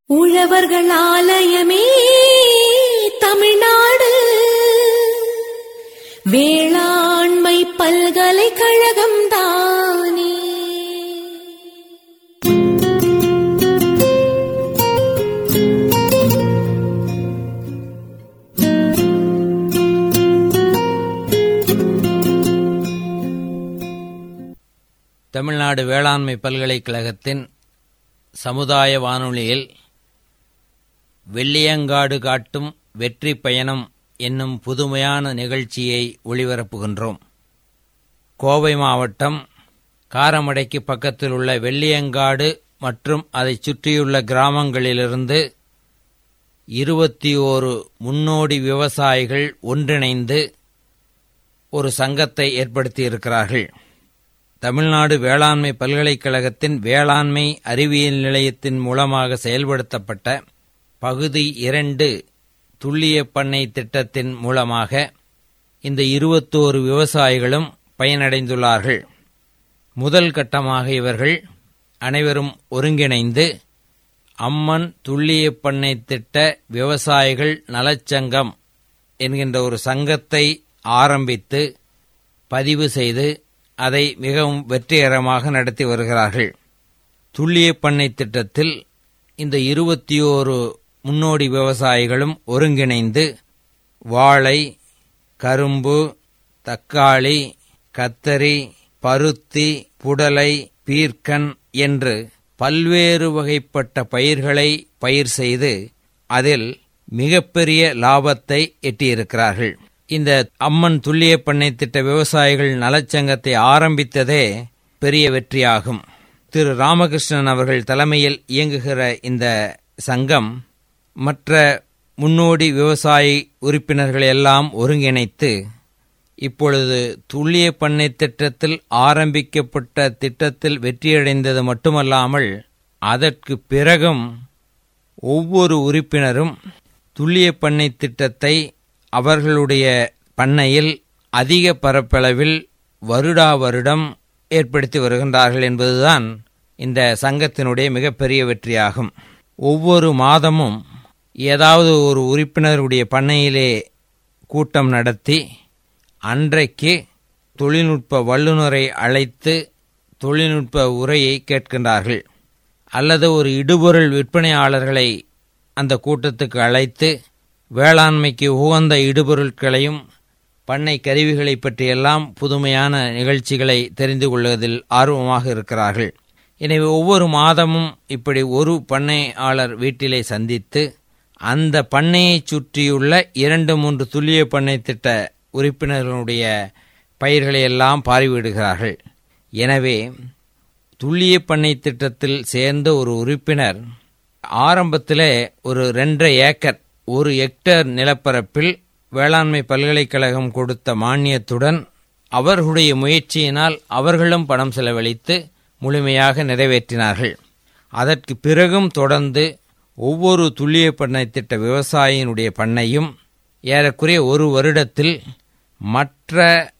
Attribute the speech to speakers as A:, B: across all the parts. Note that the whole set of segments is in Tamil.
A: உழவர்கள் ஆலயமே தமிழ்நாடு வேளாண்மை பல்கலைக்கழகம் தானே.
B: தமிழ்நாடு வேளாண்மை பல்கலைக்கழகத்தின் சமுதாய வானொலியில் வெள்ளியங்காடு காட்டும் வெற்றி பயணம் என்னும் புதுமையான நிகழ்ச்சியை ஒளிபரப்புகின்றோம். கோவை மாவட்டம் காரமடைக்கு பக்கத்தில் உள்ள வெள்ளியங்காடு மற்றும் அதைச் சுற்றியுள்ள கிராமங்களிலிருந்து 21 முன்னோடி விவசாயிகள் ஒன்றிணைந்து ஒரு சங்கத்தை ஏற்படுத்தியிருக்கிறார்கள். தமிழ்நாடு வேளாண்மை பல்கலைக்கழகத்தின் வேளாண்மை அறிவியல் நிலையத்தின் மூலமாக செயல்படுத்தப்பட்ட பகுதி 2 துல்லிய பண்ணை திட்டத்தின் மூலமாக இந்த 21 விவசாயிகளும் பயனடைந்துள்ளார்கள். முதல் கட்டமாக இவர்கள் அனைவரும் ஒருங்கிணைந்து அம்மன் துல்லிய பண்ணை திட்ட விவசாயிகள் நலச்சங்கம் என்கின்ற ஒரு சங்கத்தை ஆரம்பித்து பதிவு செய்து அதை மிகவும் வெற்றிகரமாக நடத்தி வருகிறார்கள். துல்லிய பண்ணை திட்டத்தில் இந்த 21 முன்னோடி விவசாயிகளும் ஒருங்கிணைந்து வாழை, கரும்பு, தக்காளி, கத்தரி, பருத்தி, புடலை, பீர்க்கன் என்று பல்வேறு வகைப்பட்ட பயிர்களை பயிர் செய்து அதில் மிகப்பெரிய லாபத்தை எட்டியிருக்கிறார்கள். இந்த அம்மன் துல்லிய பண்ணை திட்ட விவசாயிகள் நலச்சங்கத்தை ஆரம்பித்ததே பெரிய வெற்றியாகும். திரு ராமகிருஷ்ணன் அவர்கள் தலைமையில் இயங்குகிற இந்த சங்கம் மற்ற முன்னோடி விவசாயி உறுப்பினர்களை எல்லாம் ஒருங்கிணைத்து இப்பொழுது துல்லிய பண்ணை திட்டத்தில் ஆரம்பிக்கப்பட்ட திட்டத்தில் வெற்றியடைந்தது மட்டுமல்லாமல் அதற்கு பிறகும் ஒவ்வொரு உறுப்பினரும் துல்லிய பண்ணை திட்டத்தை அவர்களுடைய பண்ணையில் அதிக பரப்பளவில் வருடா வருடம் ஏற்படுத்தி வருகின்றார்கள் என்பதுதான் இந்த சங்கத்தினுடைய மிகப்பெரிய வெற்றியாகும். ஒவ்வொரு மாதமும் ஏதாவது ஒரு உறுப்பினருடைய பண்ணையிலே கூட்டம் நடத்தி அன்றைக்கு தொழில்நுட்ப வல்லுநரை அழைத்து தொழில்நுட்ப உரையை கேட்கின்றார்கள். அல்லது ஒரு இடுபொருள் விற்பனையாளர்களை அந்த கூட்டத்துக்கு அழைத்து வேளாண்மைக்கு உகந்த இடுபொருட்களையும் பண்ணை கருவிகளை பற்றியெல்லாம் புதுமையான நிகழ்ச்சிகளை தெரிந்து கொள்வதில் ஆர்வமாக இருக்கிறார்கள். எனவே ஒவ்வொரு மாதமும் இப்படி ஒரு பண்ணையாளர் வீட்டிலே சந்தித்து அந்த பண்ணையைச் சுற்றியுள்ள 2-3 துல்லிய பண்ணை திட்ட உறுப்பினர்களுடைய பயிர்களை எல்லாம் பார்வையிடுகிறார்கள். எனவே துல்லிய பண்ணை திட்டத்தில் சேர்ந்த ஒரு உறுப்பினர் ஆரம்பத்திலே ஒரு 2.5 ஏக்கர் 1 ஹெக்டேர் நிலப்பரப்பில் வேளாண்மை பல்கலைக்கழகம் கொடுத்த மானியத்துடன் அவர்களுடைய முயற்சியினால் அவர்களும் பணம் செலவழித்து முழுமையாக நிறைவேற்றினார்கள். அதற்கு பிறகும் தொடர்ந்து ஒவ்வொரு துல்லிய பண்ணை திட்ட விவசாயியினுடைய பண்ணையும் ஏறக்குறைய ஒரு வருடத்தில் மற்ற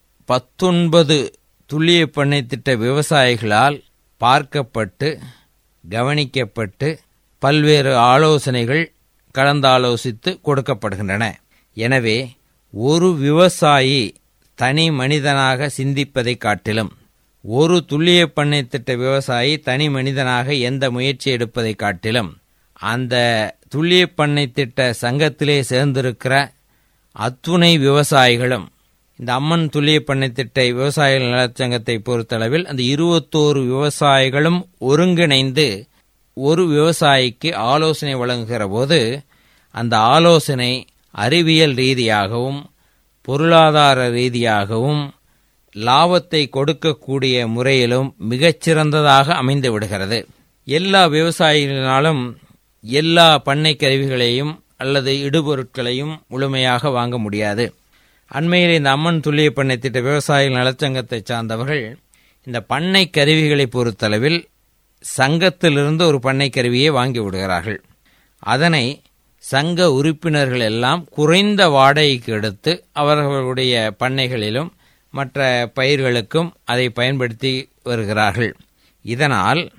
B: 19 துல்லிய பண்ணை திட்ட விவசாயிகளால் பார்க்கப்பட்டு கவனிக்கப்பட்டு பல்வேறு ஆலோசனைகள் கலந்தாலோசித்து கொடுக்கப்படுகின்றன. எனவே ஒரு விவசாயி தனி மனிதனாக சிந்திப்பதை காட்டிலும் ஒரு துல்லிய பண்ணை திட்ட விவசாயி தனி மனிதனாக எந்த முயற்சி எடுப்பதை காட்டிலும் அந்த துல்லிய பண்ணை திட்ட சங்கத்திலே சேர்ந்திருக்கிற அத்துணை விவசாயிகளும் இந்த அம்மன் துல்லிய பண்ணை திட்ட விவசாயிகள் நலச்சங்கத்தை பொறுத்தளவில் அந்த 21 விவசாயிகளும் ஒருங்கிணைந்து ஒரு விவசாயிக்கு ஆலோசனை வழங்குகிற போது அந்த ஆலோசனை அறிவியல் ரீதியாகவும் பொருளாதார ரீதியாகவும் லாபத்தை கொடுக்கக்கூடிய முறையிலும் மிகச்சிறந்ததாக அமைந்து விடுகிறது. எல்லா விவசாயிகளினாலும் எல்லா பண்ணை கருவிகளையும் அல்லது இடுபொருட்களையும் முழுமையாக வாங்க முடியாது. அண்மையில் இந்த அம்மன் துல்லிய பண்ணை திட்ட விவசாயிகள் நலச்சங்கத்தை சார்ந்தவர்கள் இந்த பண்ணை கருவிகளை பொறுத்தளவில் சங்கத்திலிருந்து ஒரு பண்ணை கருவியை வாங்கி விடுகிறார்கள். அதனை சங்க உறுப்பினர்கள் எல்லாம் குறைந்த வாடகைக்கு எடுத்து அவர்களுடைய பண்ணைகளிலும் மற்ற பயிர்களுக்கும் அதை பயன்படுத்தி வருகிறார்கள். இதனால்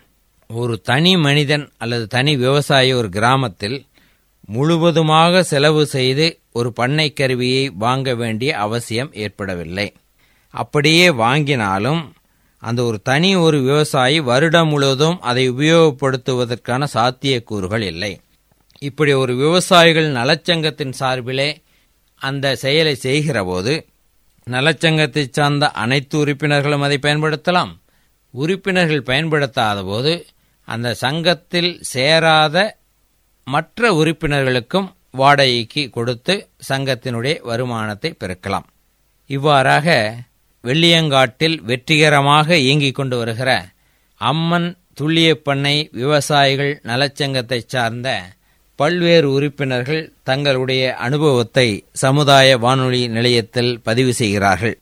B: ஒரு தனி மனிதன் அல்லது தனி விவசாயி ஒரு கிராமத்தில் முழுவதுமாக செலவு செய்து ஒரு பண்ணை கருவியை வாங்க வேண்டிய அவசியம் ஏற்படவில்லை. அப்படியே வாங்கினாலும் அந்த ஒரு விவசாயி வருடம் முழுவதும் அதை உபயோகப்படுத்துவதற்கான சாத்தியக்கூறுகள் இல்லை. இப்படி ஒரு விவசாயிகள் நலச்சங்கத்தின் சார்பிலே அந்த செயலை செய்கிற போது நலச்சங்கத்தை சார்ந்த அனைத்து உறுப்பினர்களும் அதை பயன்படுத்தலாம். உறுப்பினர்கள் பயன்படுத்தாத போது அந்த சங்கத்தில் சேராத மற்ற உறுப்பினர்களுக்கும் வாடகைக்கு கொடுத்து சங்கத்தினுடைய வருமானத்தை பெருக்கலாம். இவ்வாறாக வெள்ளியங்காட்டில் வெற்றிகரமாக இயங்கிக் கொண்டு வருகிற அம்மன் துல்லியப்பண்ணை விவசாயிகள் நலச்சங்கத்தை சார்ந்த பல்வேறு உறுப்பினர்கள் தங்களுடைய அனுபவத்தை சமுதாய வானொலி நிலையத்தில் பதிவு செய்கிறார்கள்.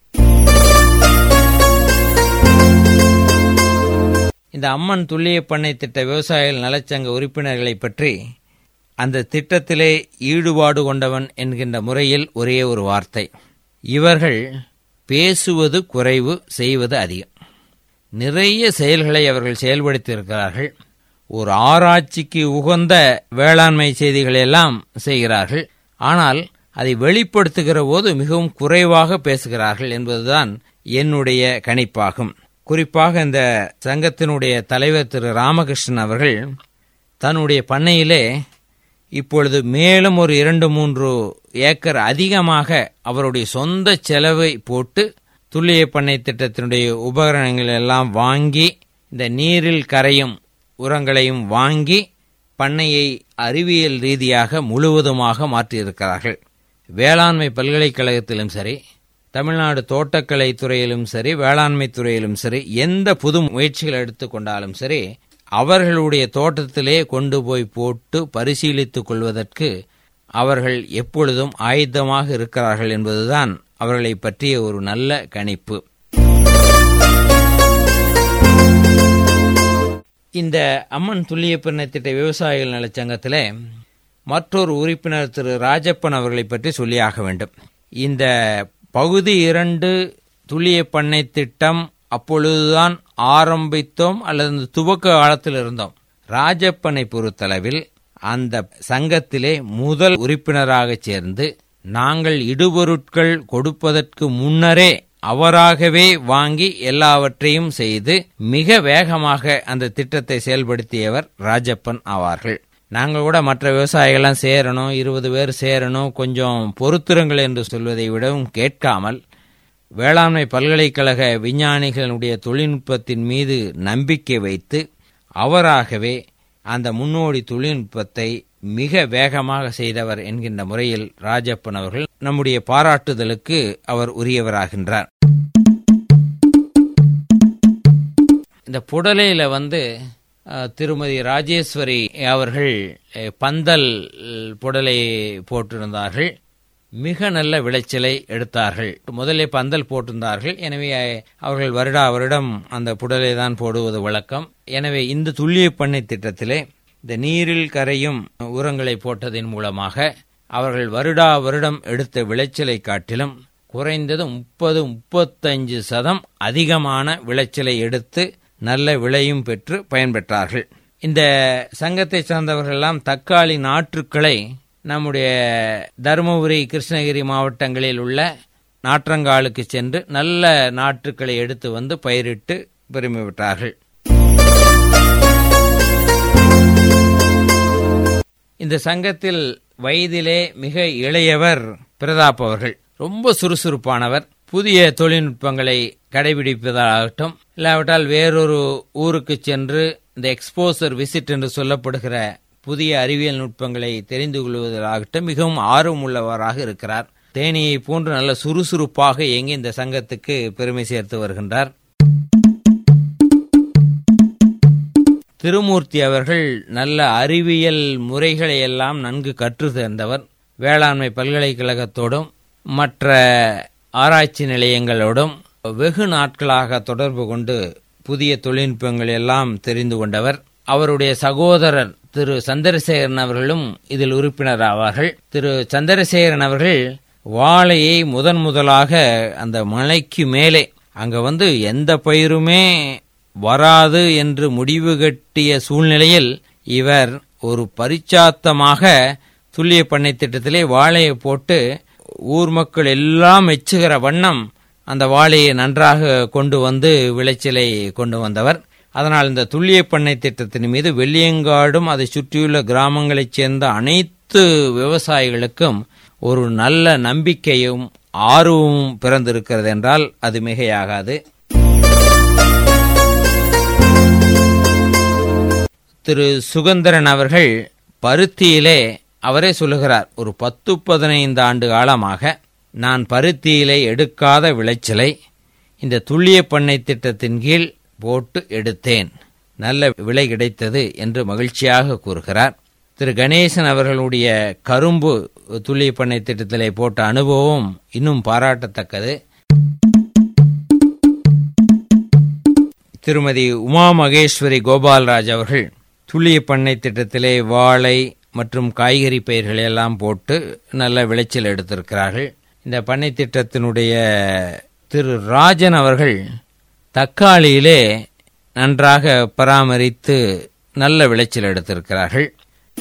B: இந்த அம்மன் துல்லியப்பண்ணை திட்ட விவசாயிகள் நலச்சங்க உறுப்பினர்களை பற்றி அந்த திட்டத்திலே ஈடுபாடு கொண்டவன் என்கின்ற முறையில் ஒரே ஒரு வார்த்தை: இவர்கள் பேசுவது குறைவு, செய்வது அதிகம். நிறைய செயல்களை அவர்கள் செயல்படுத்தியிருக்கிறார்கள். ஒரு ஆராய்ச்சிக்கு உகந்த வேளாண்மை செய்திகளை எல்லாம் செய்கிறார்கள். ஆனால் அதை வெளிப்படுத்துகிற போது மிகவும் குறைவாக பேசுகிறார்கள் என்பதுதான் என்னுடைய கணிப்பாகும். குறிப்பாக இந்த சங்கத்தினுடைய தலைவர் திரு ராமகிருஷ்ணன் அவர்கள் தன்னுடைய பண்ணையிலே இப்பொழுது மேலும் ஒரு 2-3 ஏக்கர் அதிகமாக அவருடைய சொந்த செலவை போட்டு துல்லிய பண்ணை திட்டத்தினுடைய உபகரணங்கள் எல்லாம் வாங்கி இந்த நீரில் கரையும் உரங்களையும் வாங்கி பண்ணையை அறிவியல் ரீதியாக முழுவதுமாக மாற்றியிருக்கிறார்கள். வேளாண்மை பல்கலைக்கழகத்திலும் சரி, தமிழ்நாடு தோட்டக்கலை துறையிலும் சரி, வேளாண்மை துறையிலும் சரி, எந்த புது முயற்சிகள் எடுத்துக்கொண்டாலும் சரி, அவர்களுடைய தோட்டத்திலே கொண்டு போய் போட்டு பரிசீலித்துக் கொள்வதற்கு அவர்கள் எப்பொழுதும் ஆயத்தமாக இருக்கிறார்கள் என்பதுதான் அவர்களை பற்றிய ஒரு நல்ல கணிப்பு. இந்த அம்மன் துல்லியப்பண்ணை திட்ட விவசாயிகள் நலச்சங்கத்திலே மற்றொரு உறுப்பினர் திரு ராஜப்பன் அவர்களை பற்றி சொல்லியாக வேண்டும். இந்த பகுதி 2 துல்லியப்பண்ணை திட்டம் அப்பொழுதுதான் ஆரம்பித்தோம் அல்லது துவக்க காலத்தில் இருந்தோம். ராஜப்பனை பொறுத்தளவில் அந்த சங்கத்திலே முதல் உறுப்பினராக சேர்ந்து நாங்கள் இடுபொருட்கள் கொடுப்பதற்கு முன்னரே அவராகவே வாங்கி எல்லாவற்றையும் செய்து மிக வேகமாக அந்த திட்டத்தை செயல்படுத்தியவர் ராஜப்பன் ஆவார்கள். நாங்கள் கூட மற்ற விவசாயிகள்லாம் சேரணும், 20 பேர் சேரணும், கொஞ்சம் பொறுத்திருங்கள் என்று சொல்வதை விடவும் கேட்காமல் வேளாண்மை பல்கலைக்கழக விஞ்ஞானிகளுடைய தொழில்நுட்பத்தின் மீது நம்பிக்கை வைத்து அவராகவே அந்த முன்னோடி தொழில்நுட்பத்தை மிக வேகமாக செய்தவர் என்கின்ற முறையில் ராஜப்பன் அவர்கள் நம்முடைய பாராட்டுதலுக்கு அவர் உரியவராகின்றார். இந்த புடலையில திருமதி ராஜேஸ்வரி அவர்கள் பந்தல் புடலை போட்டிருந்தார்கள். மிக நல்ல விளைச்சலை எடுத்தார்கள். முதலே பந்தல் போட்டிருந்தார்கள். எனவே அவர்கள் வருடம் அந்த புடலை தான் போடுவது வழக்கம். எனவே இந்த துல்லிய பண்ணை திட்டத்திலே இந்த நீரில் கரையும் உரங்களை போட்டதன் மூலமாக அவர்கள் வருடம் எடுத்த விளைச்சலை காட்டிலும் குறைந்தது 30-35% அதிகமான விளைச்சலை எடுத்து நல்ல விலையும் பெற்று பயன்பெற்றார்கள். இந்த சங்கத்தை சார்ந்தவர்களெல்லாம் தக்காளி நாற்றுக்களை நம்முடைய தருமபுரி, கிருஷ்ணகிரி மாவட்டங்களில் உள்ள நாற்றங்காலுக்கு சென்று நல்ல நாற்றுக்களை எடுத்து பயிரிட்டு பெருமை பெற்றார்கள். இந்த சங்கத்தில் வயதிலே மிக இளையவர் பிரதாப் அவர்கள். ரொம்ப சுறுசுறுப்பானவர். புதிய தொழில்நுட்பங்களை கடைபிடிப்பதாகட்டும், இல்லாவிட்டால் வேறொரு ஊருக்கு சென்று இந்த எக்ஸ்போசர் விசிட் என்று சொல்லப்படுகிற புதிய அறிவியல் நுட்பங்களை தெரிந்து கொள்வதாகட்டும் மிகவும் ஆர்வமுள்ளவராக இருக்கிறார். தேனியை போன்று நல்ல சுறுசுறுப்பாக இயங்கி இந்த சங்கத்துக்கு பெருமை சேர்த்து வருகின்றார். திருமூர்த்தி அவர்கள் நல்ல அறிவியல் முறைகளை எல்லாம் நன்கு கற்று தேர்ந்தவர். வேளாண்மை பல்கலைக்கழகத்தோடும் மற்ற ஆராய்ச்சி நிலையங்களோடும் வெகு நாட்களாக தொடர்பு கொண்டு புதிய தொழில்நுட்பங்கள் எல்லாம் தெரிந்து கொண்டவர். அவருடைய சகோதரர் திரு சந்திரசேகரன் அவர்களும் இதில் உறுப்பினர் ஆவார்கள். திரு சந்திரசேகரன் அவர்கள் வாழையை முதலாக அந்த மலைக்கு மேலே அங்க எந்த பயிருமே வராது என்று முடிவு கட்டிய சூழ்நிலையில் இவர் ஒரு பரிச்சாத்தமாக துல்லிய பண்ணை திட்டத்திலே வாழையை போட்டு ஊர் மக்கள் எல்லாம் மெச்சுகிற வண்ணம் அந்த வாழையை நன்றாக கொண்டு வந்து விளைச்சலை கொண்டு வந்தவர். அதனால் இந்த துல்லிய பண்ணை திட்டத்தின் மீது வெள்ளியங்காடும் அதை சுற்றியுள்ள கிராமங்களைச் சேர்ந்த அனைத்து விவசாயிகளுக்கும் ஒரு நல்ல நம்பிக்கையும் ஆர்வமும் பிறந்திருக்கிறது என்றால் அது மிகையாகாது. திரு சுகந்தரன் அவர்கள் பருத்தியிலே அவரே சொல்லுகிறார், ஒரு 10-15 ஆண்டு காலமாக நான் பருத்தியிலே எடுக்காத விளைச்சலை இந்த துல்லிய பண்ணை திட்டத்தின் கீழ் போட்டு எடுத்தேன், நல்ல விலை கிடைத்தது என்று மகிழ்ச்சியாக கூறுகிறார். திரு கணேசன் அவர்களுடைய கரும்பு துல்லிய பண்ணை திட்டத்திலே போட்ட அனுபவம் இன்னும் பாராட்டத்தக்கது. திருமதி உமா மகேஸ்வரி கோபால்ராஜ் அவர்கள் துல்லிய பண்ணை திட்டத்திலே வாழை மற்றும் காய்கறி பயிர்களை எல்லாம் போட்டு நல்ல விளைச்சல் எடுத்திருக்கிறார்கள். இந்த பண்ணை திட்டத்தினுடைய திரு ராஜன் அவர்கள் தக்காளியிலே நன்றாக பராமரித்து நல்ல விளைச்சல் எடுத்திருக்கிறார்கள்.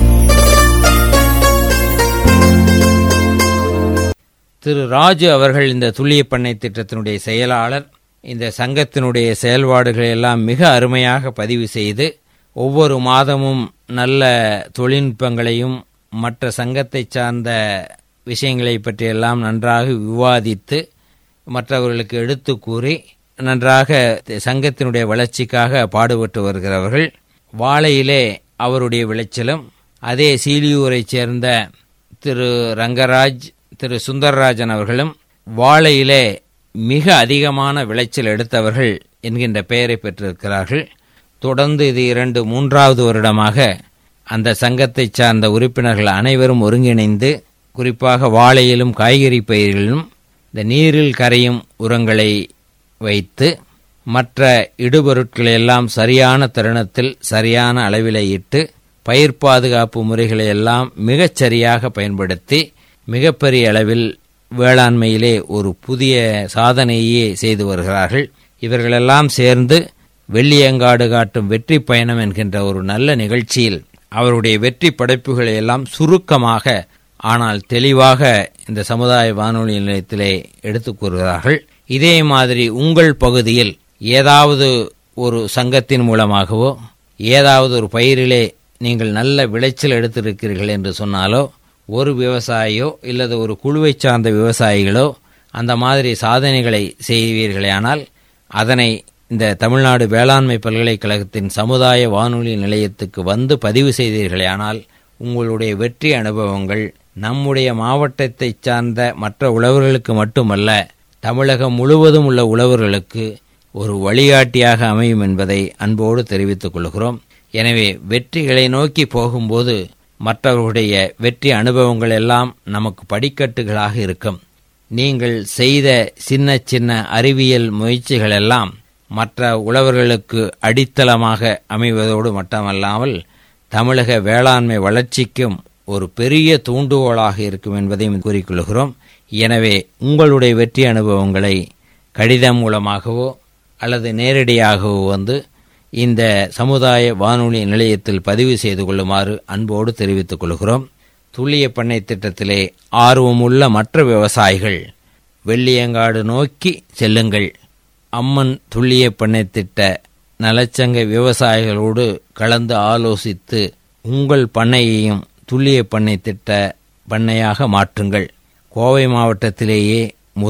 B: திரு ராஜு அவர்கள் இந்த துல்லிய பண்ணை திட்டத்தினுடைய செயலாளர். இந்த சங்கத்தினுடைய செயல்பாடுகளை எல்லாம் மிக அருமையாக பதிவு செய்து ஒவ்வொரு மாதமும் நல்ல தொழில்நுட்பங்களையும் மற்ற சங்கத்தை சார்ந்த விஷயங்களை பற்றியெல்லாம் நன்றாக விவாதித்து மற்றவர்களுக்கு எடுத்து கூறி நன்றாக சங்கத்தினுடைய வளர்ச்சிக்காக பாடுபட்டு வருகிறவர்கள். வாழையிலே அவருடைய விளைச்சலும், அதே சீலியூரைச் சேர்ந்த திரு ரங்கராஜ், திரு சுந்தரராஜன் அவர்களும் வாழையிலே மிக அதிகமான விளைச்சல் எடுத்தவர்கள் என்கின்ற பெயரை பெற்றிருக்கிறார்கள். தொடர்ந்து இது 2-3வது வருடமாக அந்த சங்கத்தை சார்ந்த உறுப்பினர்கள் அனைவரும் ஒருங்கிணைந்து குறிப்பாக வாழையிலும் காய்கறி பயிர்களிலும் இந்த நீரில் கரையும் உரங்களை வைத்து மற்ற இடுபொருட்களை எல்லாம் சரியான தருணத்தில் சரியான அளவிலே இட்டு பயிர் பாதுகாப்பு முறைகளை எல்லாம் மிகச் சரியாக பயன்படுத்தி மிகப்பெரிய அளவில் வேளாண்மையிலே ஒரு புதிய சாதனையே செய்து வருகிறார்கள். இவர்களெல்லாம் சேர்ந்து வெள்ளியங்காடு காட்டும் வெற்றி பயணம் என்கின்ற ஒரு நல்ல நிகழ்ச்சியில் அவருடைய வெற்றி படைப்புகளை எல்லாம் சுருக்கமாக ஆனால் தெளிவாக இந்த சமுதாய வானொலி நிலையத்திலே எடுத்துக் கூறுகிறார்கள். இதே மாதிரி உங்கள் பகுதியில் ஏதாவது ஒரு சங்கத்தின் மூலமாகவோ ஏதாவது ஒரு பயிரிலே நீங்கள் நல்ல விளைச்சல் எடுத்திருக்கிறீர்கள் என்று சொன்னாலோ, ஒரு விவசாயியோ இல்லது ஒரு குழுவை சார்ந்த விவசாயிகளோ அந்த மாதிரி சாதனைகளை செய்வீர்களேயானால் அதனை இந்த தமிழ்நாடு வேளாண்மை பல்கலைக்கழகத்தின் சமுதாய வானொலி நிலையத்துக்கு வந்து பதிவு செய்தீர்களேயானால் உங்களுடைய வெற்றி அனுபவங்கள் நம்முடைய மாவட்டத்தை சார்ந்த மற்ற உழவர்களுக்கு மட்டுமல்ல, தமிழகம் முழுவதும் உள்ள உழவர்களுக்கு ஒரு வழிகாட்டியாக அமையும் என்பதை அன்போடு தெரிவித்துக் கொள்கிறோம். எனவே வெற்றிகளை நோக்கி போகும்போது மற்றவர்களுடைய வெற்றி அனுபவங்கள் எல்லாம் நமக்கு படிக்கட்டுகளாக இருக்கும். நீங்கள் செய்த சின்ன சின்ன அறிவியல் முயற்சிகள் எல்லாம் மற்ற உழவர்களுக்கு அடித்தளமாக அமைவதோடு மட்டுமல்லாமல் தமிழக வேளாண்மை வளர்ச்சிக்கும் ஒரு பெரிய தூண்டுகோலாக இருக்கும் என்பதையும் கூறிக்கொள்கிறோம். எனவே உங்களுடைய வெற்றி அனுபவங்களை கடிதம் மூலமாகவோ அல்லது நேரடியாகவோ வந்து இந்த சமுதாய வானொலி நிலையத்தில் பதிவு செய்து கொள்ளுமாறு அன்போடு தெரிவித்துக் கொள்கிறோம். துல்லிய பண்ணை திட்டத்திலே ஆர்வமுள்ள மற்ற விவசாயிகள் வெள்ளியங்காடு நோக்கி செல்லுங்கள். அம்மன் துல்லிய பண்ணை திட்ட நலச்சங்க விவசாயிகளோடு கலந்து ஆலோசித்து உங்கள் பண்ணையையும் துல்லிய பண்ணை திட்ட பண்ணையாக மாற்றுங்கள். கோவை மாவட்டத்திலேயே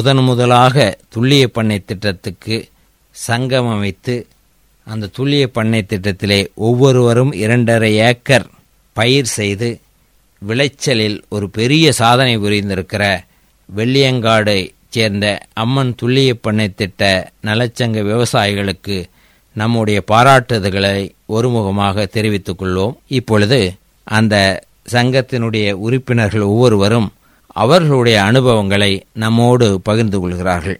B: முதலாக துல்லிய பண்ணை திட்டத்துக்கு சங்கம் அமைத்து அந்த துல்லிய பண்ணை திட்டத்திலே ஒவ்வொருவரும் 2.5 ஏக்கர் பயிர் செய்து விளைச்சலில் ஒரு பெரிய சாதனை புரிந்திருக்கிற வெள்ளியங்காடை சேர்ந்த அம்மன் துல்லிய பண்ணை திட்ட நலச்சங்க விவசாயிகளுக்கு நம்முடைய பாராட்டுதல்களை ஒருமுகமாக தெரிவித்துக் கொள்வோம். இப்பொழுது அந்த சங்கத்தினுடைய உறுப்பினர்கள் ஒவ்வொருவரும் அவர்களுடைய அனுபவங்களை நம்மோடு பகிர்ந்து கொள்கிறார்கள்.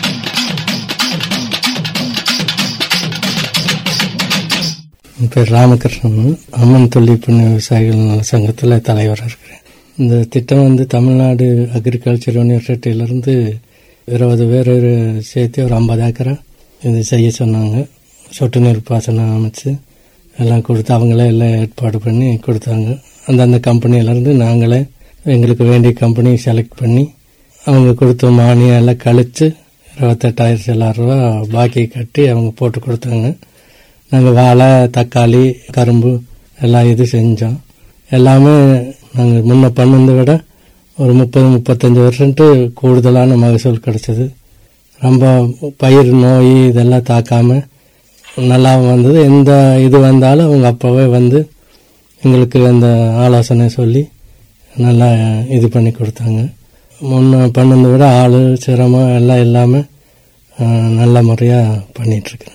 C: என் பேர் ராமகிருஷ்ணன், அம்மன் துல்லிய பண்ணை விவசாயிகள் சங்கத்தில் தலைவராக இருக்கிறேன். இந்த திட்டம் தமிழ்நாடு அக்ரிகல்ச்சர் யூனிவர்சிட்டியிலேருந்து 20 பேர் சேர்த்து ஒரு 50 ஏக்கரா இது செய்ய சொன்னாங்க. சொட்டு நீர் பாசனம் அமைச்சு எல்லாம் கொடுத்து அவங்களே எல்லாம் ஏற்பாடு பண்ணி கொடுத்தாங்க. அந்தந்த கம்பெனியிலேருந்து நாங்களே எங்களுக்கு வேண்டிய கம்பெனி செலக்ட் பண்ணி அவங்க கொடுத்த மானியம் எல்லாம் கழித்து 28,000 ரூபா பாக்கி கட்டி அவங்க போட்டு கொடுத்தாங்க. நாங்கள் வாழை, தக்காளி, கரும்பு எல்லாம் இது செஞ்சோம். எல்லாமே நாங்கள் முன்ன பண்ணதை விட ஒரு 30-35% கூடுதலான மகசூல் கிடைச்சது. ரொம்ப பயிர் நோய் இதெல்லாம் தாக்காமல் நல்லா வந்தது. எந்த இது வந்தாலும் அவங்க அப்போவே வந்து எங்களுக்கு அந்த ஆலோசனை சொல்லி நல்லா இது பண்ணி கொடுத்தாங்க. முன்ன பண்ணதை விட ஆள் சிரமம் எல்லாம் இல்லாமல் நல்ல முறையாக பண்ணிகிட்ருக்குறேன்.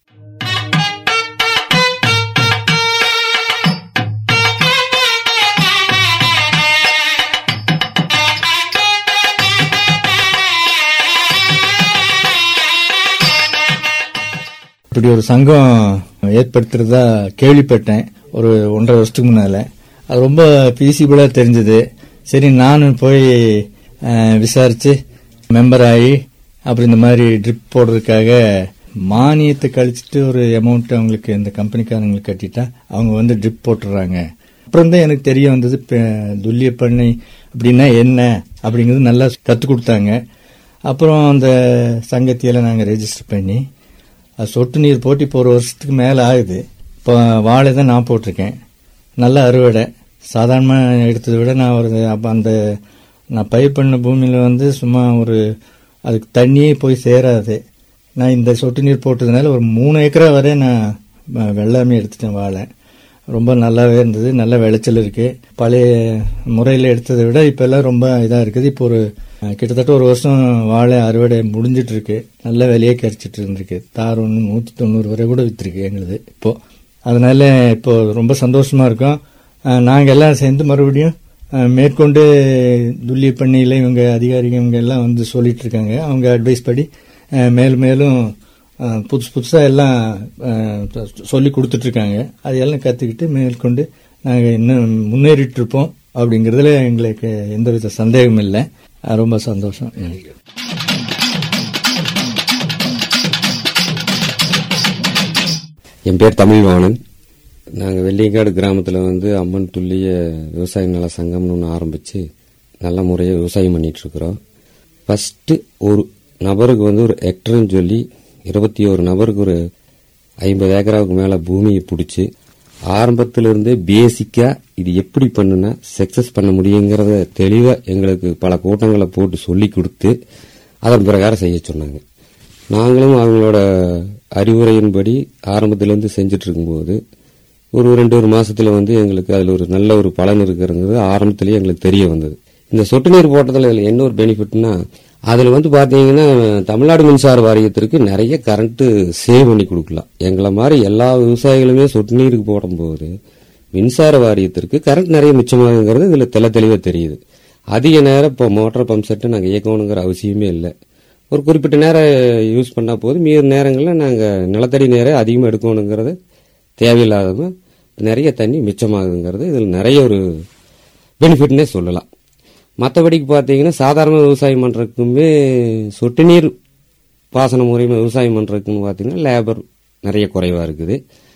D: இப்படி ஒரு சங்கம் ஏற்படுத்துறதா கேள்விப்பட்டேன் ஒரு 1.5 வருஷத்துக்கு முன்னால. அது ரொம்ப பீசிபிளா தெரிஞ்சது. சரி, நானும் போய் விசாரிச்சு மெம்பர் ஆகி அப்புறம் இந்த மாதிரி ட்ரிப் போடுறதுக்காக மானியத்தை கழிச்சிட்டு ஒரு அமௌண்ட் அவங்களுக்கு இந்த கம்பெனிக்காரங்களுக்கு கட்டிட்டா அவங்க வந்து ட்ரிப் போட்டுறாங்க. அப்புறம் தான் எனக்கு தெரிய வந்தது துல்லிய பண்ணை அப்படின்னா என்ன அப்படிங்கிறது நல்லா கற்றுக் கொடுத்தாங்க. அப்புறம் அந்த சங்கத்தியெல்லாம் நாங்கள் ரெஜிஸ்டர் பண்ணி அது சொட்டு நீர் போட்டு இப்போ 1 வருஷத்துக்கு மேலே ஆகுது. இப்போ வாழை தான் நான் போட்டிருக்கேன். நல்ல அறுவடை. சாதாரணமாக எடுத்ததை விட நான் நான் பயிர் பண்ண பூமியில் வந்து சும்மா அதுக்கு தண்ணியே போய் சேராது. நான் இந்த சொட்டு நீர் போட்டதுனால ஒரு 3 ஏக்கரா வரை நான் வெள்ளாமே எடுத்துட்டேன். வாழை ரொம்ப நல்லாவே இருந்தது. நல்ல விளைச்சல் இருக்கு. பழைய முறையில் எடுத்ததை விட இப்போ எல்லாம் ரொம்ப இதாக இருக்குது. இப்போ கிட்டத்தட்ட 1 வருஷம் வாழை அறுவடை முடிஞ்சிட்டு இருக்கு. நல்ல விலையே கிடைச்சிட்டு இருந்திருக்கு. தார் 190 வரை கூட வித்துருக்கு எங்களுது இப்போ. அதனால இப்போ ரொம்ப சந்தோஷமா இருக்கும். நாங்கள் எல்லாம் சேர்ந்து மறுபடியும் மேற்கொண்டு துல்லிய பண்ணையில் இவங்க அதிகாரிகள் இவங்க எல்லாம் வந்து சொல்லிட்டு இருக்காங்க. அவங்க அட்வைஸ் படி மேலும் மேலும் புதுசாக எல்லாம் சொல்லி கொடுத்துட்டு இருக்காங்க. அதையெல்லாம் கற்றுக்கிட்டு மேற்கொண்டு நாங்கள் இன்னும் முன்னேறிட்டு இருப்போம் அப்படிங்கிறதுல எங்களுக்கு எந்தவித சந்தேகமும் இல்லை. ரொம்ப சந்தோஷம் எனக்கு.
E: என் பேர் தமிழ்வாணன். நாங்கள் வெள்ளியங்காடு கிராமத்தில் வந்து அம்மன் துல்லிய விவசாய நல சங்கம்னு ஒன்று ஆரம்பித்து நல்ல முறையாக விவசாயம் பண்ணிகிட்ருக்குறோம். ஃபஸ்ட்டு ஒரு நபருக்கு வந்து ஒரு ஹெக்டர்னு சொல்லி 21 நபருக்கு ஒரு 50 ஏக்கராவுக்கு மேலே பூமியை பிடிச்சி ஆரம்பத்திலிருந்தே பேசிக்காக இது எப்படி பண்ணுனா சக்ஸஸ் பண்ண முடியுங்கிறத தெளிவாக எங்களுக்கு பல கூட்டங்களை போட்டு சொல்லி கொடுத்து அதன் பிரகாரம் செய்ய சொன்னாங்க. நாங்களும் அவங்களோட அறிவுரையின்படி ஆரம்பத்திலேருந்து செஞ்சுட்டு இருக்கும்போது ஒரு 2 மாசத்துல வந்து எங்களுக்கு அதில் ஒரு நல்ல ஒரு பலன் இருக்கிறது ஆரம்பத்திலேயே எங்களுக்கு தெரிய வந்தது. இந்த சொட்டு நீர் போட்டதில் என்ன ஒரு பெனிஃபிட்னா அதில் வந்து பார்த்தீங்கன்னா தமிழ்நாடு மின்சார வாரியத்திற்கு நிறைய கரண்ட் சேவ் பண்ணி கொடுக்கலாம். எங்களை மாதிரி எல்லா விவசாயிகளுமே சொட்டு நீருக்கு போடும்போது மின்சார வாரியத்திற்கு கரண்ட் நிறைய மிச்சமாகுங்கிறது இதில் தெளிவாக தெரியுது. அதிக நேரம் இப்போ மோட்டார் பம்ப் செட்டு நாங்கள் இயக்கணுங்கிற அவசியமே இல்லை. ஒரு குறிப்பிட்ட நேரம் யூஸ் பண்ணால் போது மீறு நேரங்களில் நாங்கள் நிலத்தடி நேரம் அதிகமாக எடுக்கணுங்கிறது தேவையில்லாதவங்க நிறைய தண்ணி மிச்சமாகுதுங்கிறது இதில் நிறைய ஒரு பெனிஃபிட்னே சொல்லலாம். மற்றபடிக்கு பார்த்தீங்கன்னா சாதாரண விவசாயம் பண்ணுறதுக்குமே சொட்டு நீர் பாசன முறையில் விவசாயம் பண்ணுறதுக்குன்னு பார்த்தீங்கன்னா லேபர் நிறைய குறைவாக இருக்குது.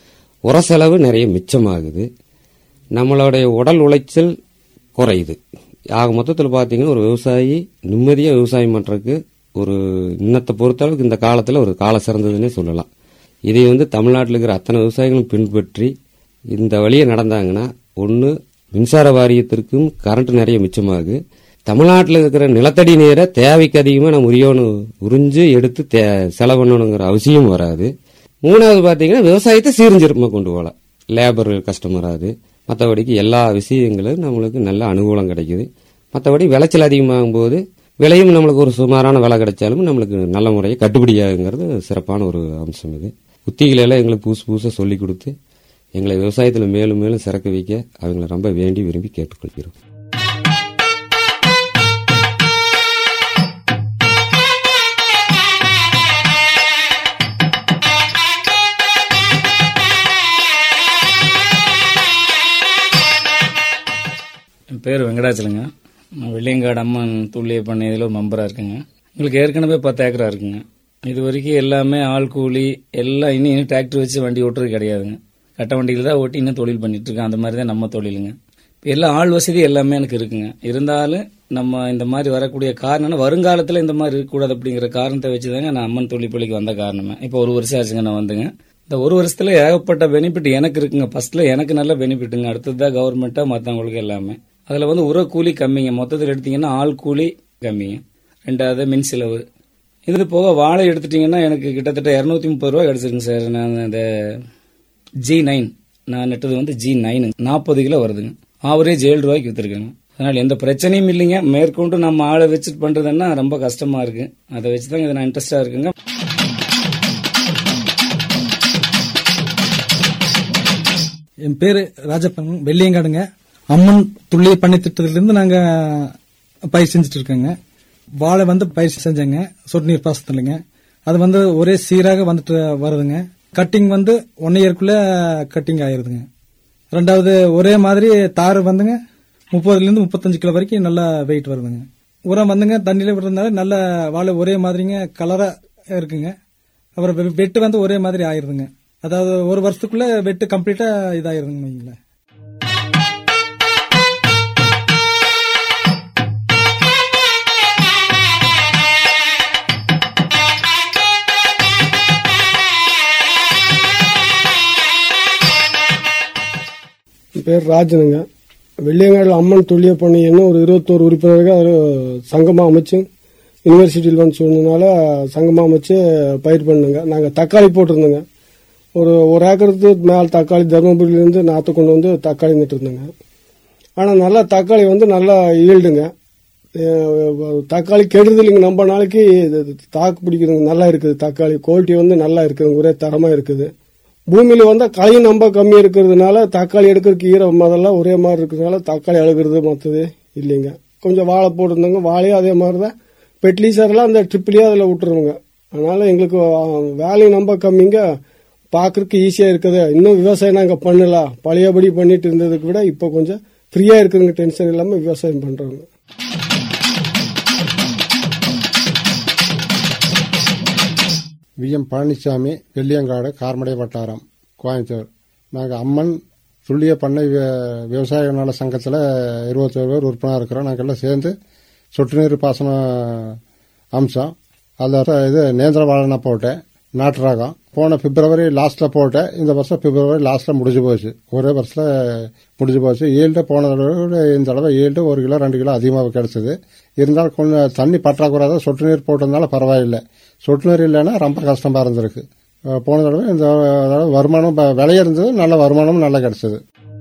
E: உர செலவு நிறைய மிச்சமாகுது. நம்மளுடைய உடல் உளைச்சல் குறையுது. ஆக மொத்தத்தில் பார்த்தீங்கன்னா ஒரு விவசாயி நிம்மதியாக விவசாயம் பண்ணுறதுக்கு ஒரு இன்னத்தை பொறுத்தளவுக்கு இந்த காலத்தில் ஒரு காலம் சிறந்ததுன்னே சொல்லலாம். இதை வந்து தமிழ்நாட்டில் இருக்கிற அத்தனை விவசாயிகளும் பின்பற்றி இந்த வழியை நடந்தாங்கன்னா ஒன்று மின்சார வாரியத்திற்கும் கரண்ட் நிறைய மிச்சமாகுது. தமிழ்நாட்டில் இருக்கிற நிலத்தடி நீரை தேவைக்கு அதிகமாக நம்ம உறிஞ்சு எடுத்து செலவு பண்ணணுங்கிற அவசியம் வராது. மூணாவது பார்த்தீங்கன்னா விவசாயத்தை சீர்திருத்தமாக கொண்டு போகலாம். லேபர் கஷ்டம் வராது. மற்றபடிக்கு எல்லா விஷயங்களும் நம்மளுக்கு நல்ல அனுகூலம் கிடைக்குது. மற்றபடி விளைச்சல் அதிகமாகும் போது விலையும் நம்மளுக்கு ஒரு சுமாரான விலை கிடைச்சாலும் நம்மளுக்கு நல்ல முறையை கட்டுப்படியாகுங்கிறது சிறப்பான ஒரு அம்சம். இது உத்திகளெல்லாம் எங்களுக்கு புதுசாக சொல்லிக் கொடுத்து எங்களை விவசாயத்தில் மேலும் மேலும் சிறக்க வைக்க அவங்களை ரொம்ப வேண்டி விரும்பி கேட்டுக்கொள்கிறோம்.
F: என் பேர் வெங்கடாச்சலங்க. நான் வெள்ளியங்காடு அம்மன் துல்லிய பண்ணையில் ஒரு மெம்பராக இருக்குங்க. எங்களுக்கு ஏற்கனவே 10 ஏக்கரா இருக்குங்க. இது வரைக்கும் எல்லாமே ஆள் கூலி எல்லாம் இன்னும் டிராக்டர் வச்சு வண்டி ஓட்டுறது கிடையாதுங்க. கட்ட வண்டியில் தான் ஓட்டி இன்னும் தொழில் பண்ணிட்டு இருக்கேன். அந்த மாதிரி தான் நம்ம தொழிலுங்க. எல்லாம் ஆள் வசதி எல்லாமே எனக்கு இருக்குங்க. இருந்தாலும் நம்ம இந்த மாதிரி வரக்கூடிய காரணம் வருங்காலத்தில் இந்த மாதிரி இருக்கக்கூடாது அப்படிங்கிற காரணத்தை வச்சுதாங்க நான் அம்மன் தொழிற்பள்ளிக்கு வந்த காரணமே. இப்போ 1 வருஷம் ஆச்சுங்க நான் வந்துங்க. இந்த 1 வருஷத்துல ஏகப்பட்ட பெனிஃபிட் எனக்கு இருக்குங்க. ஃபர்ஸ்ட்ல எனக்கு நல்ல பெனிஃபிட்டுங்க. அடுத்தது தான் கவர்மெண்ட்டா மற்றவங்களுக்கு எல்லாமே. அதில் உர கூலி கம்மிங்க. மொத்தத்தில் எடுத்தீங்கன்னா ஆள் கூலி கம்மிங்க. 2வது மின் செலவு. இது போக வாழை எடுத்துட்டீங்கன்னா எனக்கு கிட்டத்தட்ட 230 ரூபா கிடைச்சிருங்க சார். நான் இந்த G9 நான் நெட்டது G9 40 கிலோ வருதுங்க. ஆவரேஜ் 7 ரூபாய்க்கு வித்துருக்கேங்க. அதனால எந்த பிரச்சனையும் இல்லைங்க. மேற்கொண்டு நம்ம ஆளை வச்சுட்டு பண்றதுன்னா ரொம்ப கஷ்டமா இருக்கு. அதை வச்சுதாங்க இதை நான் இன்ட்ரெஸ்டா இருக்குங்க.
G: என் பேரு ராஜப்பன், வெள்ளியங்காடுங்க. அம்மன் துல்லிய பண்ணை திட்டத்திலிருந்து நாங்க பயிர் செஞ்சுட்டு இருக்கோங்க. வாழை பயிர் செஞ்சேங்க. சொட்டு நீர் பாசத்துலங்க. அது ஒரே சீராக வந்துட்டு வருதுங்க. கட்டிங் 1 இயர்க்குள்ள கட்டிங் ஆயிருதுங்க. 2வது ஒரே மாதிரி தாறு 30 to 35 கிலோ வரைக்கும் நல்ல வெயிட் வருதுங்க. உரம் தண்ணியில விடுறதுனால நல்ல வாழை ஒரே மாதிரிங்க கலரா இருக்குங்க. அப்புறம் வெட்டு ஒரே மாதிரி ஆயிருதுங்க. அதாவது 1 வருஷத்துக்குள்ள வெட்டு கம்ப்ளீட்டா இதாயிருதுங்க வைங்களேன்.
H: பேர் ராஜனுங்க. வெள்ளியங்காடு அம்மன் துல்லிய பண்ணை ஒரு 21 உறுப்பினர்கள் சங்கமாக அமைச்சு யூனிவர்சிட்டியில் சொன்னதுனால சங்கமாக அமைச்சு பயிர் பண்ணுங்க. நாங்கள் தக்காளி போட்டிருந்தோங்க. ஒரு ஏக்கருக்கு மேலே தக்காளி தருமபுரியிலேருந்து நாற்று கொண்டு தக்காளி நட்டு இருந்தோங்க. ஆனால் நல்லா தக்காளி நல்லா ஈல்டுங்க. தக்காளி கெடுதல் இல்லைங்க. நம்ம நாளைக்கு தாக்கு பிடிக்குதுங்க. நல்லா இருக்குது தக்காளி குவாலிட்டி நல்லா இருக்குதுங்க. ஒரே தரமாக இருக்குது. பூமியில களையும் ரொம்ப கம்மியா இருக்கிறதுனால தக்காளி எடுக்கிறதுக்கு ஈரம் அதெல்லாம் ஒரே மாதிரி இருக்கிறதுனால தக்காளி அழுகிறது மற்றது இல்லைங்க. கொஞ்சம் வாழை போட்டிருந்தாங்க. வாழையும் அதே மாதிரிதான். பெட்லிசர்லாம் அந்த ட்ரிப்லேயே அதில் விட்டுருவோங்க. அதனால எங்களுக்கு வேலையும் ரொம்ப கம்மிங்க. பார்க்கறதுக்கு ஈஸியா இருக்குது. இன்னும் விவசாயம் நாங்கள் பண்ணலாம். பழையபடி பண்ணிட்டு இருந்ததுக்கு விட இப்போ கொஞ்சம் ஃப்ரீயா இருக்குதுங்க. டென்ஷன் இல்லாமல் விவசாயம் பண்றோங்க.
I: VM பழனிசாமி, வெள்ளியங்காடு, கார்மடை வட்டாரம், கோயம்புத்தூர். நாங்கள் அம்மன் துல்லிய பண்ணை விவசாய நல சங்கத்தில் 21 பேர் உறுப்பினராக இருக்கிறோம். நாங்கள் எல்லாம் சேர்ந்து சொட்டு நீர் பாசன அம்சம் அதில் நேந்திர வாழை போட்டேன். நாட்டு ரகம் போன பிப்ரவரி லாஸ்ட்ல போட்டேன். இந்த வருஷம் பிப்ரவரி லாஸ்ட்ல முடிஞ்சு போச்சு. ஒரே வருஷத்துல முடிஞ்சு போச்சு. ஈல்டு போன தடவை இந்த தடவை ஈல்டு 1 கிலோ 2 கிலோ அதிகமாக கிடைச்சது. இருந்தாலும் கொஞ்சம் தண்ணி பற்றாக்குறை தான். சொட்டு நீர் போட்டதுனால பரவாயில்லை. சொட்டு நீர் இல்லைன்னா ரொம்ப கஷ்டமா இருந்திருக்கு. போன தடவை இந்த தடவை வருமானம் விலைய இருந்தது. நல்ல வருமானமும் நல்லா கிடைச்சது.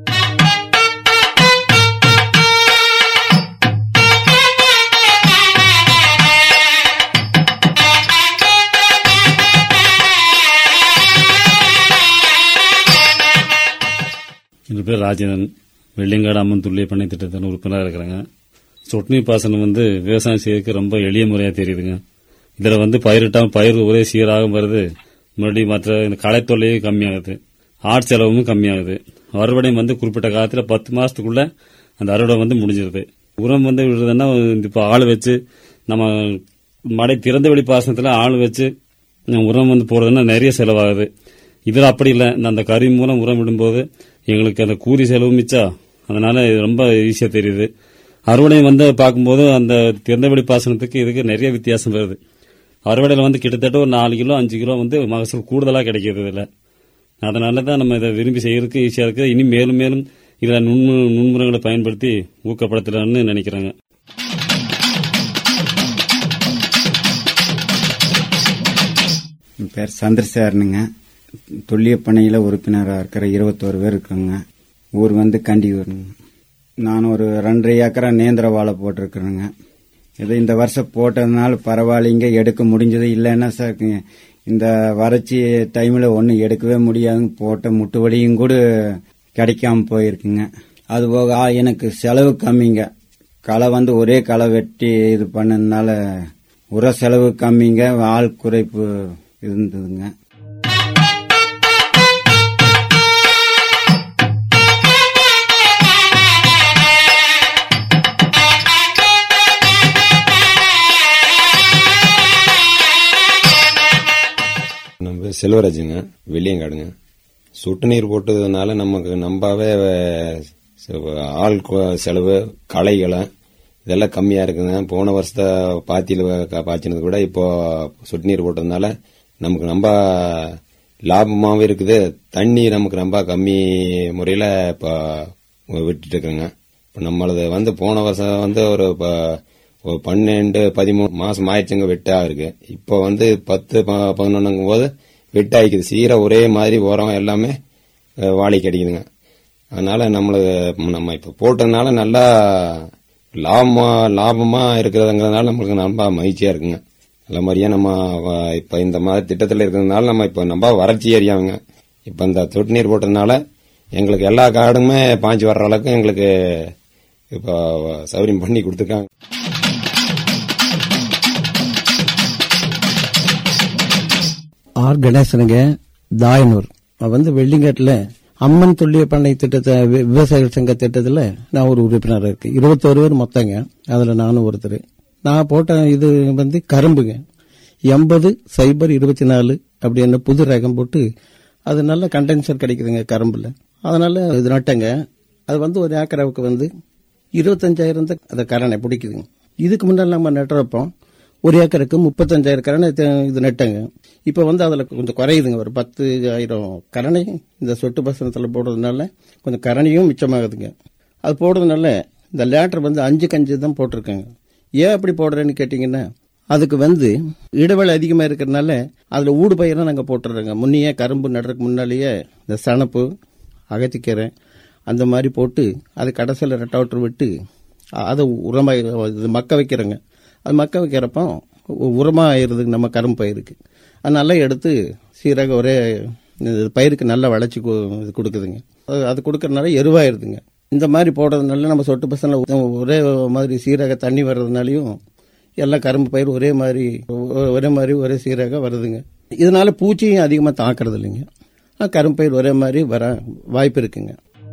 F: என் பேர் ராஜேந்திரன். வெள்ளியங்காடு அம்மன் துல்லிய பண்ணை திட்டத்தில் உறுப்பினராக இருக்கிறாங்க. சொட்டு நீர் பாசனம் விவசாயம் செய்யறதுக்கு ரொம்ப எளிய முறையா தெரியுதுங்க. இதுல பயிரிட்டாம பயிர் ஒரே சீராக வருது. மறுபடியும் மற்ற இந்த களை தொல்லையும் கம்மியாகுது. ஆட் செலவும் கம்மியாகுது. அறுவடை குறிப்பிட்ட காலத்துல 10 மாசத்துக்குள்ள அந்த அறுவடை முடிஞ்சிருது. உரம் விடுறதுன்னா இப்ப ஆள் வச்சு நம்ம மடை திறந்த வெளி பாசனத்துல ஆள் வச்சு உரம் போடுறதுன்னா நிறைய செலவாகுது. இதுல அப்படி இல்லை. அந்த கறி மூலம் உரம் விடும்போது எங்களுக்கு அந்த கூலி செலவு மிச்சா. அதனால இது ரொம்ப ஈஸியா தெரியுது. அறுவடை பார்க்கும்போது அந்த திறந்த வெளி பாசனத்துக்கு இதுக்கு நிறைய வித்தியாசம் வருது. அறுவடையில கிட்டத்தட்ட ஒரு 4 கிலோ 5 கிலோ மகசூல் கூடுதலா கிடைக்கிறது இதுல. அதனாலதான் நம்ம இதை விரும்பி செய்யறதுக்கு ஈஸியா இருக்கு. இனி மேலும் மேலும் இதுல நுண்முறைகளை பயன்படுத்தி ஊக்கப்படுத்தலாம்னு நினைக்கிறாங்க.
J: என் பேர் சந்திரசேகரனுங்க. துல்லிய பண்ணையில உறுப்பினராக இருக்கிற 21 பேர் இருக்குங்க. ஊர் கண்டியூருங்க. நான் ஒரு 2.5 ஏக்கரா நேந்திர வாழை போட்டிருக்கிறேங்க. இது இந்த வருஷம் போட்டதுனால பரவாயில்லைங்க. எடுக்க முடிஞ்சது. இல்லைன்னா சார் இந்த வறட்சி டைம்ல ஒன்றும் எடுக்கவே முடியாதுங்க. போட்ட முட்டு வலியும் கூட கிடைக்காம போயிருக்குங்க. அதுபோக எனக்கு செலவு கம்மிங்க. களை ஒரே களை வெட்டி இது பண்ணதுனால உர செலவு கம்மிங்க. ஆள் குறைப்பு இருந்ததுங்க.
K: செல்வராஜுங்க, வெள்ளியங்காடுங்க. சொட்டு நீர் போட்டதுனால நமக்கு நம்பாவே ஆள் செலவு, களைகளை இதெல்லாம் கம்மியா இருக்குங்க. போன வருஷத்தை பாத்தியில பாய்ச்சினது கூட இப்போ சொட்டு நீர் போட்டதுனால நமக்கு ரொம்ப லாபமாகவும் இருக்குது. தண்ணி நமக்கு ரொம்ப கம்மி முறையில் இப்போ விட்டுட்டு இருக்குங்க. இப்போ நம்மளது போன வருஷம் ஒரு 12-13 மாசம் ஆயிடுச்சுங்க வெட்டா இருக்கு. இப்போ 10-11 போது வெட்டாயிக்குது. சீரை ஒரே மாதிரி உரம் எல்லாமே வாழை கிடைக்குதுங்க. அதனால நம்ம இப்ப போட்டதுனால நல்லா லாபமா இருக்கிறதுங்கிறதுனால நம்மளுக்கு ரொம்ப மகிழ்ச்சியா இருக்குங்க. நல்ல மாதிரியா நம்ம இப்ப இந்த மாதிரி திட்டத்தில் இருக்கிறதுனால நம்ம இப்ப நம்ம வறட்சி ஏரியாவுங்க. இப்ப இந்த சொட்டு நீர் போட்டதுனால எங்களுக்கு எல்லா காடுமே பாய்ச்சி வர்ற அளவுக்கு எங்களுக்கு இப்ப சௌகரியம் பண்ணி கொடுத்துருக்காங்க.
L: ஆர் கணேசனுங்க, தாயனூர். வெள்ளிங்காட்டுல அம்மன் துல்லிய பண்ணை திட்டத்தை விவசாயிகள் சங்க திட்டத்துல நான் ஒரு உறுப்பினராக இருக்கு. 21 பேர் மொத்தங்க. அதுல நானும் ஒருத்தர். நான் போட்ட இது கரும்புங்க 80-024 அப்படின்னு புது ரகம் போட்டு அது நல்ல கண்டென்சர் கிடைக்குதுங்க கரும்புல. அதனால இது நட்டங்க. அது ஒரு ஏக்கராவுக்கு 25,000 அந்த கரணை பிடிக்குதுங்க. இதுக்கு முன்னாடி நம்ம நட்டுறப்போம் ஒரு ஏக்கருக்கு 35,000 கரணை இது நட்டங்க. இப்ப அதுல கொஞ்சம் குறையுதுங்க. ஒரு 10,000 கரணை இந்த சொட்டு பாசனத்துல போடுறதுனால கொஞ்சம் கரணையும் மிச்சமாகுதுங்க. அது போடுறதுனால இந்த லேட்டர் 5 கஞ்சி தான் போட்டிருக்காங்க. ஏன் அப்படி போடுறேன்னு கேட்டீங்கன்னா, அதுக்கு இடைவேளை அதிகமா இருக்கிறதுனால அதுல ஊடு பயிரெல்லாம் நாங்க போட்டுறோங்க. முன்னையே கரும்பு நடுறதுக்கு முன்னாலேயே இந்த சணப்பு, அகத்திக்கீரை அந்த மாதிரி போட்டு அது கடைசியில் ரெட்டவுட்டர் விட்டு அதை உரமாக மக்க வைக்கிறோங்க. அது மக்க வைக்கிறப்போ உரமாக ஆயிடுதுங்க நம்ம கரும்பு பயிருக்கு. அது நல்லா எடுத்து சீராக ஒரே பயிருக்கு நல்லா வளர்ச்சி கொடுக்குதுங்க. அது கொடுக்கறதுனால எருவாயிருதுங்க. இந்த மாதிரி போடுறதுனால நம்ம சொட்டு பசங்க ஒரே மாதிரி சீராக தண்ணி வர்றதுனாலையும் எல்லா கரும்பு பயிர் ஒரே மாதிரி ஒரே சீராக வருதுங்க. இதனால பூச்சியும் அதிகமாக தாக்குறது இல்லைங்க. கரும்பு பயிர் ஒரே மாதிரி வர வாய்ப்பு இருக்குங்க.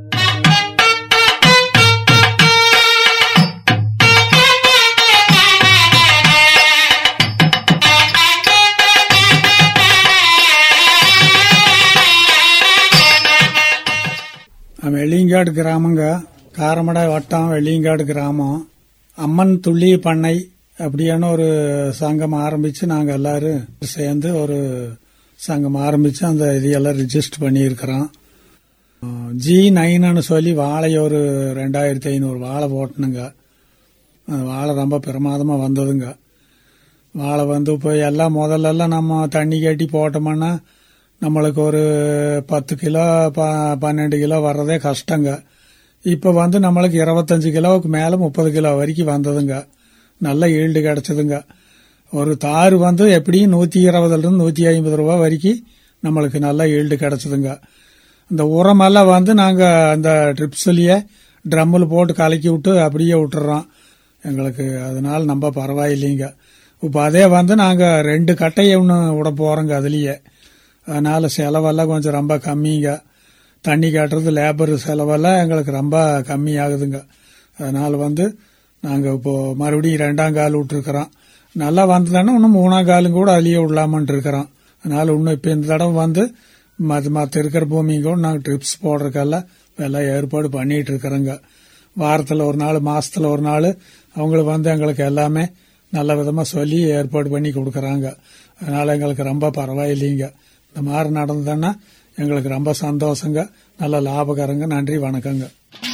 M: வெள்ளியங்காடு கிராமங்க, காரமடை வட்டம், வெள்ளியங்காடு கிராமம். அம்மன் துல்லிய பண்ணை அப்படின்னு ஒரு சங்கம் ஆரம்பிச்சு நாங்கள் எல்லாரும் சேர்ந்து ஒரு சங்கம் ஆரம்பிச்சு அந்த இதையெல்லாம் ரிஜிஸ்டர் பண்ணியிருக்கிறோம். G9 சொல்லி வாழை ஒரு 2500 வாழை போட்டணுங்க. அந்த வாழை ரொம்ப பிரமாதமா வந்ததுங்க. வாழை இப்போ எல்லாம் முதல்லலாம் நம்ம தண்ணி கட்டி போட்டோம்னா நம்மளுக்கு ஒரு 10 கிலோ 12 கிலோ வர்றதே கஷ்டங்க. இப்ப நம்மளுக்கு 25 கிலோவுக்கு மேல 30 கிலோ வரைக்கும் வந்ததுங்க. நல்ல ஈல்டு கிடைச்சதுங்க. ஒரு தாறு எப்படியும் 120 to 150 ரூபா வரைக்கும் நம்மளுக்கு நல்ல ஈல்டு கிடைச்சதுங்க. இந்த உரமெல்லாம் நாங்க அந்த ட்ரிப்ஸ்லயே ட்ரம்மில் போட்டு கலக்கி விட்டு அப்படியே விட்டுறோம். எங்களுக்கு அதனால நம்ம பரவாயில்லைங்க. இப்ப அதே நாங்க 2 கட்டையை ஒன்று விட போறோங்க அதுலயே. அதனால செலவெல்லாம் கொஞ்சம் ரொம்ப கம்மிங்க. தண்ணி காட்டுறது லேபர் செலவெல்லாம் எங்களுக்கு ரொம்ப கம்மி ஆகுதுங்க. அதனால நாங்க இப்போ மறுபடியும் 2ஆம் கால் விட்டுருக்கிறோம். நல்லா வந்ததுன்னா இன்னும் 3ஆம் காலும் கூட அதுலயே விடலாமன்ட்டு இருக்கிறோம். அதனால இன்னும் இப்ப இந்த தடவை மற்ற இருக்கிற பூமியும் கூட நாங்க ட்ரிப்ஸ் போடுறதுக்கெல்லாம் எல்லாம் ஏற்பாடு பண்ணிட்டு இருக்கிறோங்க. வாரத்துல ஒரு நாள், மாசத்துல ஒரு நாள் அவங்களுக்கு எங்களுக்கு எல்லாமே நல்ல விதமா சொல்லி ஏற்பாடு பண்ணி கொடுக்கறாங்க. அதனால எங்களுக்கு ரொம்ப பரவாயில்லைங்க. இந்த மாதிரி நடந்ததுன்னா எங்களுக்கு ரொம்ப சந்தோஷங்க. நல்ல லாபகரங்க. நன்றி, வணக்கங்க.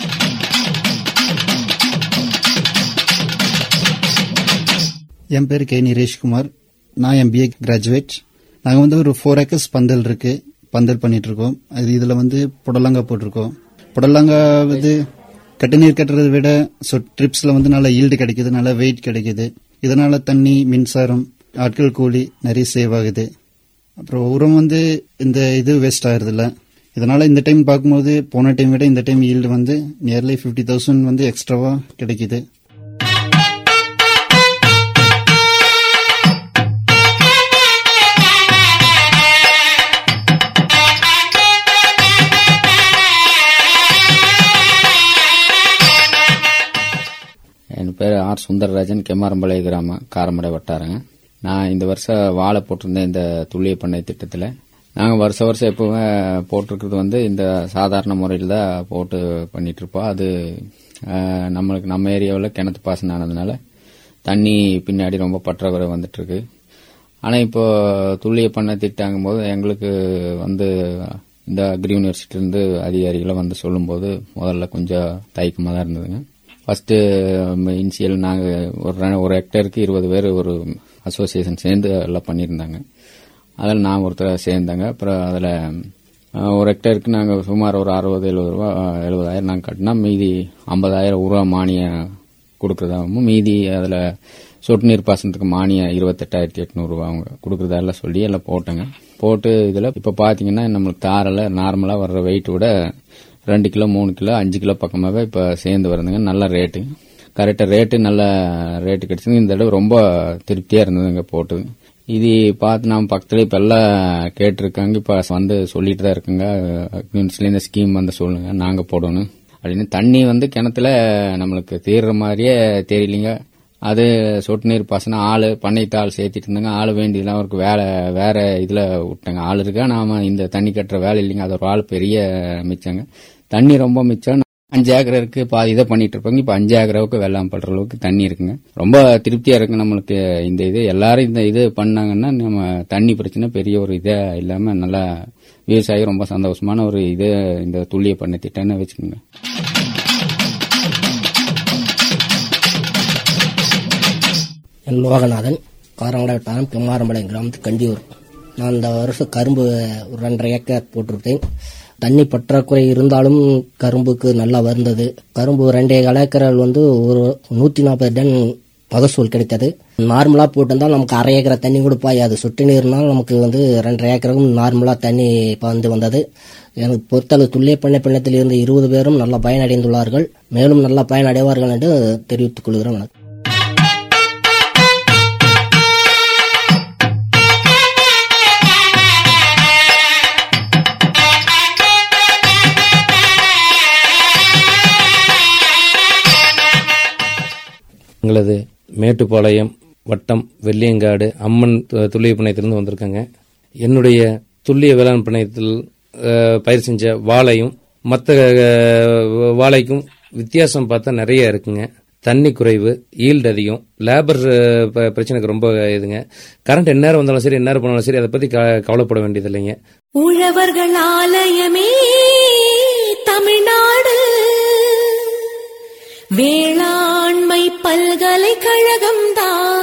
N: என் பேர் கே நிரேஷ்குமார். நான் MBA கிராஜுவேட். நாங்கள் ஒரு 4 acres பந்தல் இருக்கு, பந்தல் பண்ணிட்டு இருக்கோம். இதுல புடலங்காய் போட்டிருக்கோம். புடலங்காய் கட்டுநீர் கட்டுறதை விட ட்ரிப்ஸ்ல நல்ல ஈல்டு கிடைக்குது, நல்ல வெயிட் கிடைக்குது. இதனால தண்ணி, மின்சாரம், ஆட்கள் கூலி நிறைய சேவ் ஆகுது. அப்புறம் உரம் இந்த இது வேஸ்ட் ஆகுறது இல்ல. இதனால இந்த டைம் பார்க்கும்போது போன டைம் விட இந்த டைம் ஈல்டு நியர்லி 50,000 எக்ஸ்ட்ராவா கிடைக்குது.
O: என் பேர் ஆர் சுந்தரராஜன், கெம்மாரம்பாளையம் கிராமம், காரமடை வட்டாரங்க. நான் இந்த வருஷம் வாழை போட்டிருந்தேன் இந்த துல்லிய பண்ணை திட்டத்தில். நாங்கள் வருஷம் எப்பவுமே போட்டிருக்கிறது வந்து இந்த சாதாரண முறையில் தான் போட்டு பண்ணிட்டு இருப்போம். அது நம்மளுக்கு நம்ம ஏரியாவில் கிணத்து பாசனம் ஆனதுனால தண்ணி பின்னாடி ரொம்ப பற்றாக்குறை வந்துட்டு இருக்கு. ஆனால் இப்போ துல்லிய பண்ணை திட்டாங்கும் போது எங்களுக்கு வந்து இந்த அக்ரி யூனிவர்சிட்டியிலேருந்து அதிகாரிகளை வந்து சொல்லும்போது முதல்ல கொஞ்சம் தயக்கமாக தான் இருந்ததுங்க. ஃபர்ஸ்ட் இனிஷியல் நாங்கள் ஒரு ஹெக்டேருக்கு 20 பேர் ஒரு அசோசியேஷன் சேர்ந்து எல்லாம் பண்ணியிருந்தாங்க. அதில் நான் ஒருத்தர் சேர்ந்தாங்க. அப்புறம் அதில் ஒரு ஹெக்டேருக்கு நாங்கள் சுமார் ஒரு 60-70 ரூபா 70,000 நாங்கள் கட்டினா மீதி 50,000 ரூபா மானியம் கொடுக்குறதாகவும் மீதி அதில் சொட்டு நீர் பாசனத்துக்கு மானியம் 28,800 ரூபா அவங்க கொடுக்குறதெல்லாம் சொல்லி எல்லாம் போட்டாங்க. போட்டு இதில் இப்போ பார்த்தீங்கன்னா நம்மளுக்கு தாரில் நார்மலாக வர்ற வெயிட் விட 2 கிலோ 3 கிலோ 5 கிலோ பக்கமாகவே இப்போ சேர்ந்து வருதுங்க. நல்ல ரேட்டு, கரெக்டாக ரேட்டு நல்ல ரேட்டு கிடைச்சது. இந்த தடவை ரொம்ப திருப்தியாக இருந்ததுங்க போட்டது. இது பார்த்து நம்ம பக்கத்துல இப்ப எல்லாம் கேட்டிருக்காங்க. இப்ப வந்து சொல்லிட்டு தான் இருக்குங்க, இந்த ஸ்கீம் வந்து சொல்லுங்க நாங்க போடணும் அப்படின்னு. தண்ணி வந்து கிணத்துல நம்மளுக்கு தீர்ற மாதிரியே தெரியலீங்க. அது சொட்டு நீர் பாசனம் ஆளு பண்ணைட்டு ஆள் சேர்த்திட்டு இருந்தாங்க. ஆளு வேண்டியதுலாம் அவருக்கு வேற இதுல விட்டாங்க. ஆள் இருக்கா, நாம இந்த தண்ணி கட்டுற வேலை இல்லைங்க. அது ஒரு ஆள் பெரிய மிச்சங்க. தண்ணி ரொம்ப மிச்சம். 5 ஏக்கர் இருக்கு, பாதி இதை பண்ணிட்டு இருப்பாங்க. இப்ப 5 ஏக்கராவுக்கு வெள்ளாம் பண்ற அளவுக்கு தண்ணி இருக்குங்க. ரொம்ப திருப்தியா இருக்கு நம்மளுக்கு. இந்த இது எல்லாரும் இந்த இது பண்ணாங்கன்னா நம்ம தண்ணி பிரச்சனை பெரிய ஒரு இதே இல்லாம நல்லா விவசாயி ரொம்ப சந்தோஷமான ஒரு இது இந்த துல்லிய பண்ணை திட்டம்னு வச்சுக்கோங்க.
P: என் லோகநாதன், காரங்கடாவட்டம் குமாரம்பாளையம் கிராமத்து கண்டியூர். நான் இந்த வருஷம் கரும்பு ஒரு 2.5 ஏக்கர் போட்டிருக்கேன். தண்ணி பற்றாக்குறை இருந்தாலும் கரும்புக்கு நல்லா வந்தது. கரும்பு 2.25 ஏக்கரால் வந்து ஒரு 140 டன் மகசூல் கிடைத்தது. நார்மலா போட்டிருந்தால் நமக்கு 1/2 ஏக்கரை தண்ணி கூட பாயாது. சொட்டு நீர்னால் நமக்கு வந்து 2.5 ஏக்கருக்கும் நார்மலா தண்ணி பாய்ந்து வந்தது. எனக்கு பொறுத்தளவு துல்லிய பண்ணை பின்னத்தில் இருந்த 20 பேரும் நல்லா பயனடைந்துள்ளார்கள். மேலும் நல்லா பயனடைவார்கள் என்று தெரிவித்துக் கொள்கிறேன்.
Q: எங்களது மேட்டுப்பாளையம் வட்டம் வெள்ளியங்காடு அம்மன் துல்லிய பண்ணையத்திலிருந்து வந்திருக்காங்க. என்னுடைய துல்லிய வேளாண் பண்ணையத்தில் பயிர் செஞ்ச வாழையும் மற்ற வாழைக்கும் வித்தியாசம் பார்த்தா நிறைய இருக்குங்க. தண்ணி குறைவு, ஈல்டு அதிகம், லேபர் பிரச்சனைக்கு ரொம்ப இதுங்க. கரண்ட் எந்நேரம் வந்தாலும் சரி, எந்நேரம் போனாலும் சரி, அதை பத்தி கவலைப்பட வேண்டியது இல்லைங்க.
A: உழவர்கள் ஆலயமே தமிழ்நாடு, வேளாண்மை பல்கலைக்கழகம் தான்.